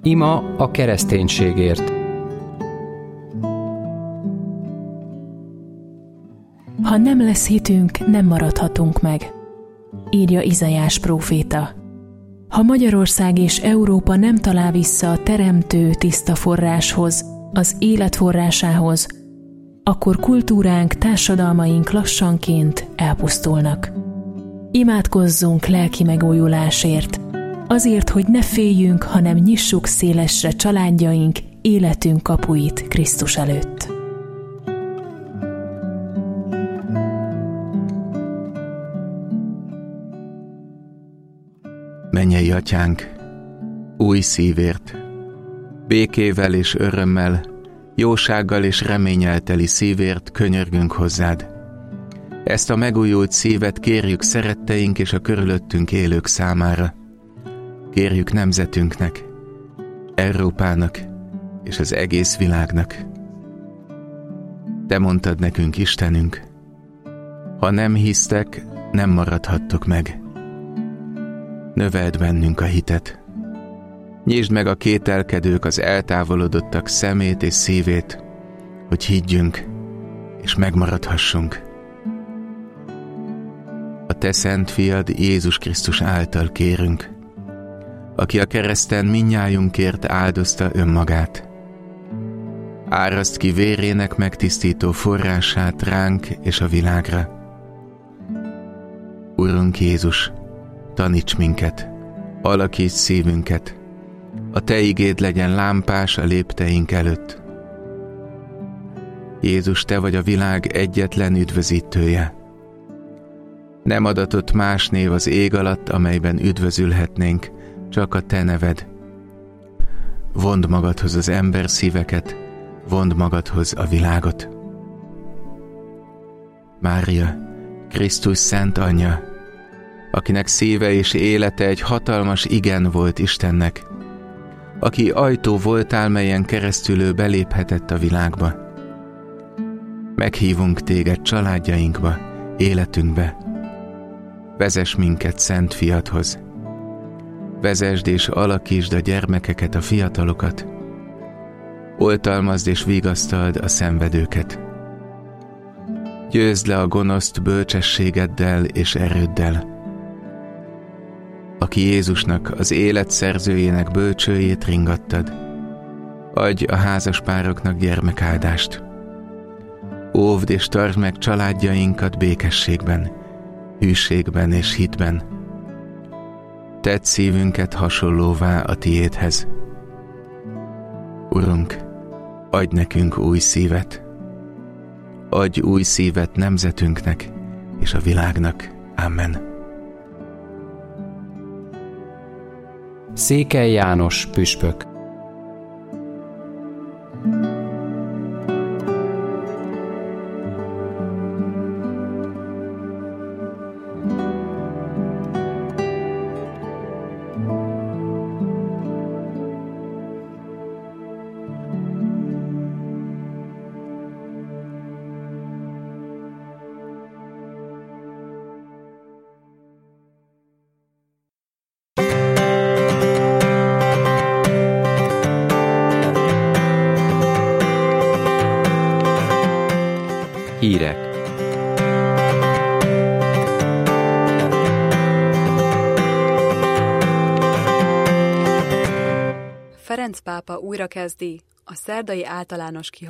Ima a kereszténységért. Ha nem lesz hitünk, nem maradhatunk meg, írja Izaiás próféta. Ha Magyarország és Európa nem talál vissza a teremtő tiszta forráshoz, az élet forrásához, akkor kultúránk, társadalmaink lassanként elpusztulnak. Imádkozzunk lelki megújulásért, azért, hogy ne féljünk, hanem nyissuk szélesre családjaink, életünk kapuit Krisztus előtt. Mennyei Atyánk, új szívért, békével és örömmel, jósággal és reménnyel teli szívért könyörgünk hozzád. Ezt a megújult szívet kérjük szeretteink és a körülöttünk élők számára. Kérjük nemzetünknek, Európának és az egész világnak. Te mondtad nekünk, Istenünk, ha nem hisztek, nem maradhattok meg. Növeld bennünk a hitet. Nyisd meg a kételkedők, az eltávolodottak szemét és szívét, hogy higgyünk és megmaradhassunk. A te szent fiad Jézus Krisztus által kérünk, aki a kereszten mindnyájunkért áldozta önmagát. Áraszt ki vérének megtisztító forrását ránk és a világra. Urunk Jézus, taníts minket, alakíts szívünket, a te igéd legyen lámpás a lépteink előtt. Jézus, te vagy a világ egyetlen üdvözítője. Nem adatott más név az ég alatt, amelyben üdvözülhetnénk, csak a te neved. Vondd magadhoz az ember szíveket, vondd magadhoz a világot. Mária, Krisztus szent anyja, akinek szíve és élete egy hatalmas igen volt Istennek, aki ajtó voltál, melyen keresztül ő beléphetett a világba. Meghívunk téged családjainkba, életünkbe. Vezess minket szent fiadhoz. Vezesd és alakítsd a gyermekeket, a fiatalokat. Oltalmazd és vigasztald a szenvedőket. Győzd le a gonoszt bölcsességeddel és erőddel. Aki Jézusnak, az élet szerzőjének bölcsőjét ringattad, adj a házaspároknak gyermekáldást. Óvd és tartsd meg családjainkat békességben, hűségben és hitben. Tedd szívünket hasonlóvá a tiédhez. Urunk, adj nekünk új szívet. Adj új szívet nemzetünknek és a világnak. Amen. Székely János püspök. Hírek. Ferenc pápa újrakezdi a szerdai általános